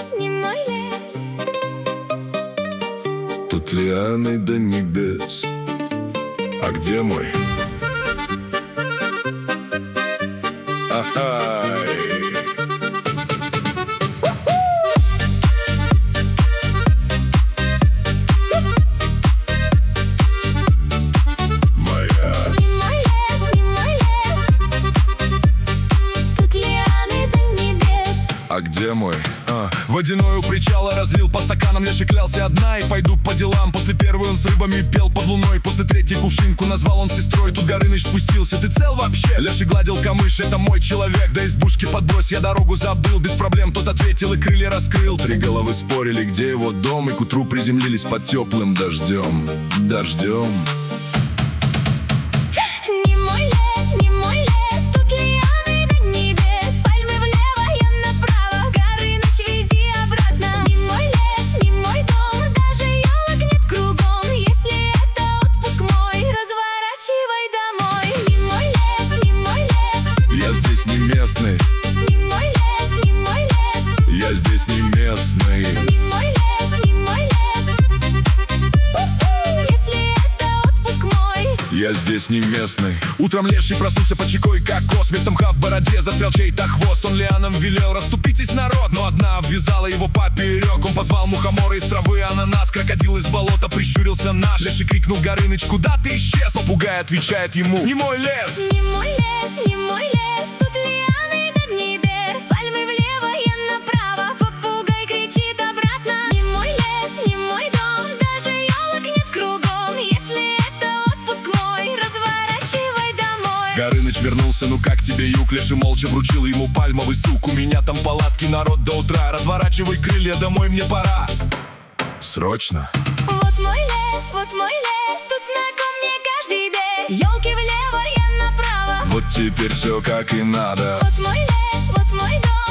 лес, не мой лес. Тут лианы до небес. А где мой? Ахай! А где мой? Водяной у причала разлил по стаканам, Леший клялся одна, и пойду по делам. После первой он с рыбами пел под луной, после третьей кувшинку назвал он сестрой. Тут Горыныч спустился: ты цел вообще? Леший гладил камыш: это мой человек. До избушки подбрось, я дорогу забыл. Без проблем тот ответил и крылья раскрыл. Три головы спорили, где его дом, и к утру приземлились под теплым дождем. Дождем. Местный. Не мой лес, не мой лес. Я здесь не местный. Не мой лес, не мой лес. Если это отпуск мой. Я здесь не местный. Утром Леший проснулся под щекой кокос. Вместо мха в бороде застрял чей-то хвост. Он лианам велел: расступитесь, народ. Но одна обвязала его поперек. Он позвал мухомора из травы ананас. Крокодил из болота прищурился наш. Леший крикнул: Горыныч, куда ты исчез? Попугай отвечает ему: не мой лес. Не мой лес, не мой лес. Тут лианы до небес. Пальмы влево, я направо. Попугай кричит обратно: не мой лес, не мой дом. Даже елок нет кругом. Если это отпуск мой, разворачивай домой. Горыныч вернулся: ну как тебе юг? Леший молча вручил ему пальмовый сук. У меня там палатки, народ, до утра. Разворачивай крылья, домой мне пора. Срочно. Вот мой лес, вот мой лес. Тут знаком мне каждый берег. Елки влево, я направо. Вот теперь все как и надо. Вот мой лес, вот мой дом.